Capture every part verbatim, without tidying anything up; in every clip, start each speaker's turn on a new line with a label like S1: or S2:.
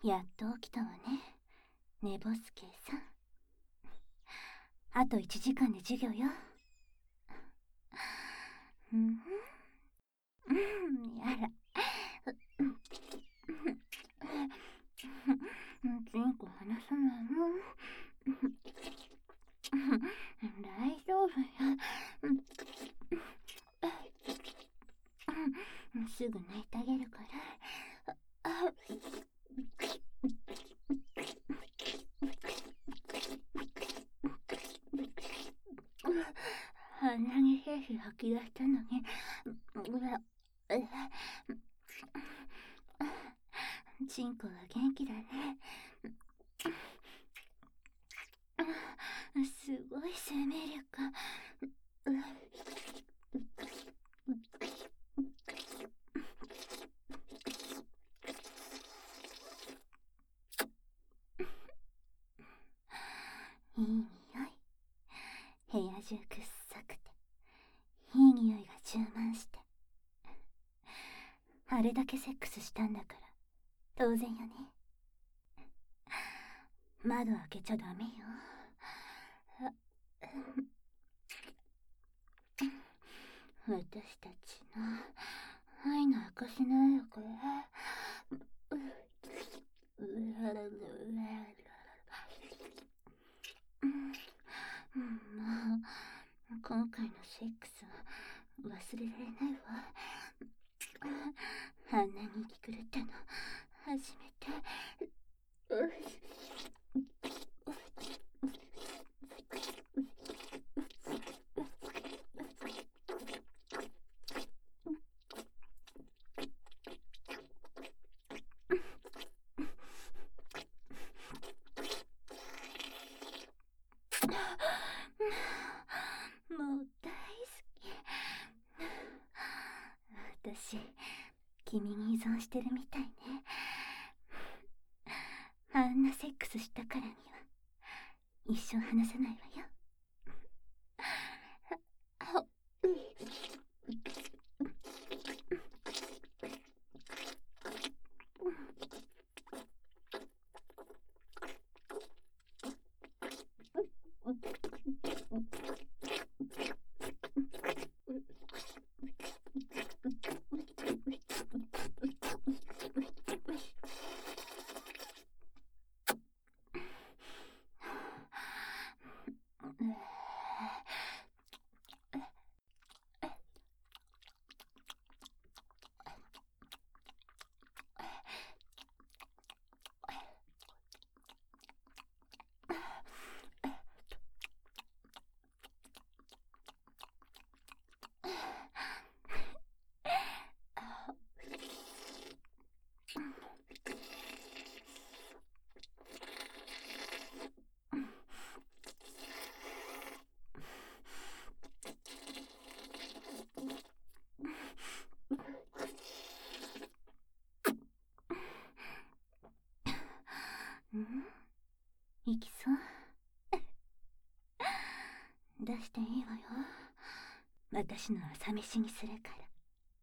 S1: やっと起きたわね、寝ぼすけさん。あといちじかんで授業よ。うん、うん、やら。チンコ離さないの。大丈夫よ。すぐ泣いてあげるから。鼻にヘー吐き出したのに、チンコは元気だね。すごい生命力。いい匂い。部屋中くっさくていい匂いが充満して、あれだけセックスしたんだから当然よね。窓開けちゃダメよ。私たちの愛の証なんだから。もう今回のセックスは忘れられないわ。あんなに息狂ったの初めて。もう大好き。私、君に依存してるみたいね。あんなセックスしたからには一生離せないわよ。うん、いきそう。出していいわよ。私の朝飯にするから。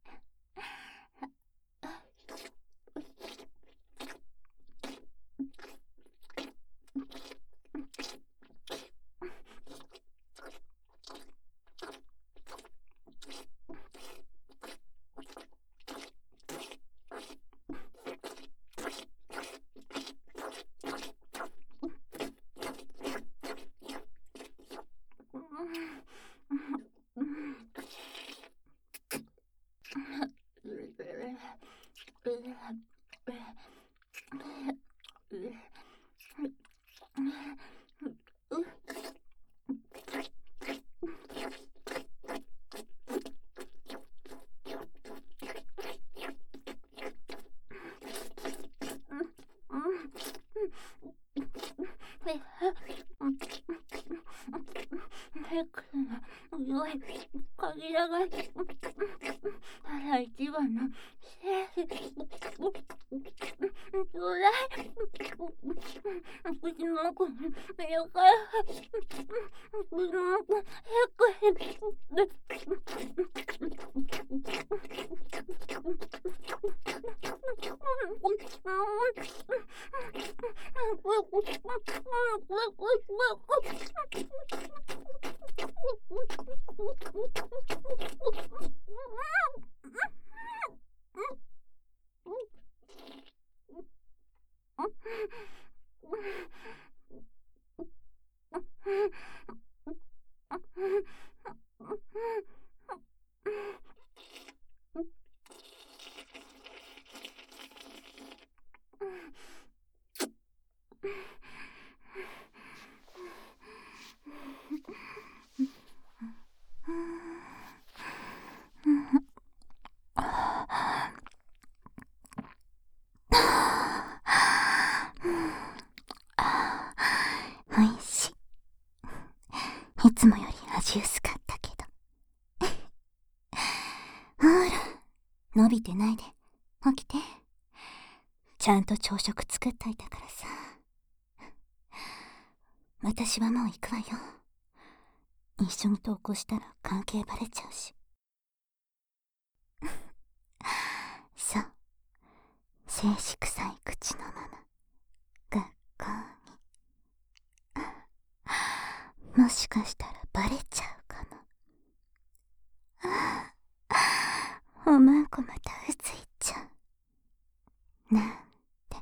S1: セックスの匂い嗅ぎながら腹一番のセーフちょうだい。口の中によか口の中によくおいしい。いつもより味薄かったけど。ほら、伸びてないで起きて。ちゃんと朝食作っといたからさ。私はもう行くわよ。一緒に登校したら関係バレちゃうし。そう、静止臭い口のまま学校に。もしかしたらバレちゃうかも。おまんこまたうついちゃうなんて。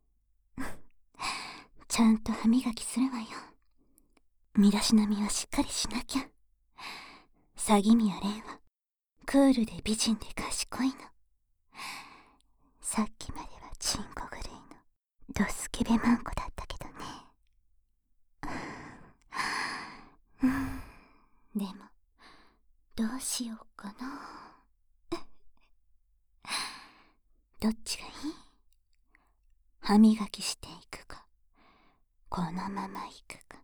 S1: ちゃんと歯磨きするわよ。身だしなみはしっかりしなきゃ。詐欺宮蓮はクールで美人で賢いの。さっきまではチンコ狂いのドスケベマンコだったけどね。うん、でもどうしようかな。どっちがいい？歯磨きしていくか、このままいくか。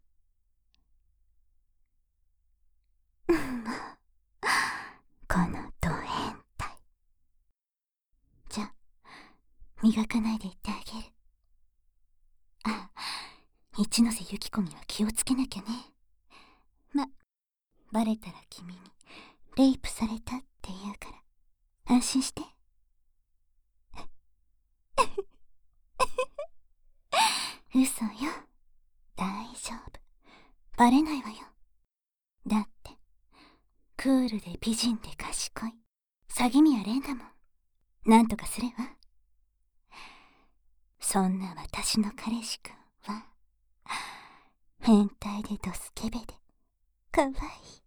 S1: このド変態。じゃあ磨かないで言ってあげる。あ、一ノ瀬由紀子には気をつけなきゃね。ま、バレたら君にレイプされたって言うから安心して。嘘よ、大丈夫、バレないわよ。だってクールで美人で賢い詐欺宮蓮だもん。なんとかすれば。そんな私の彼氏くんは変態でドスケベでかわいい。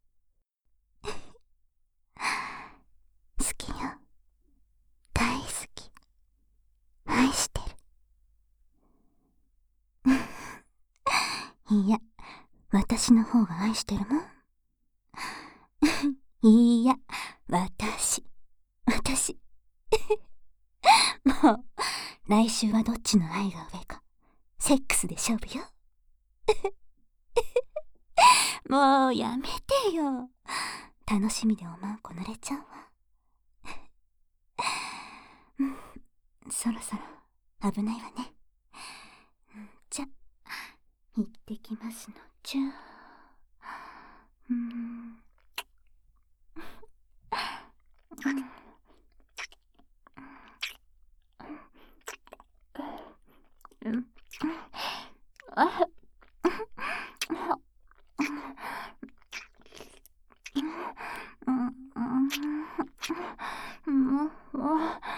S1: 好きよ、大好き、愛してる。いや、私の方が愛してるもん。いや、私私もう来週はどっちの愛が上かセックスで勝負よ。もうやめてよ、楽しみでおまんこ濡れちゃうわ。うん、そろそろ危ないわね。じゃ、行ってきますのじゃ。うん、うん、あ、うん、もう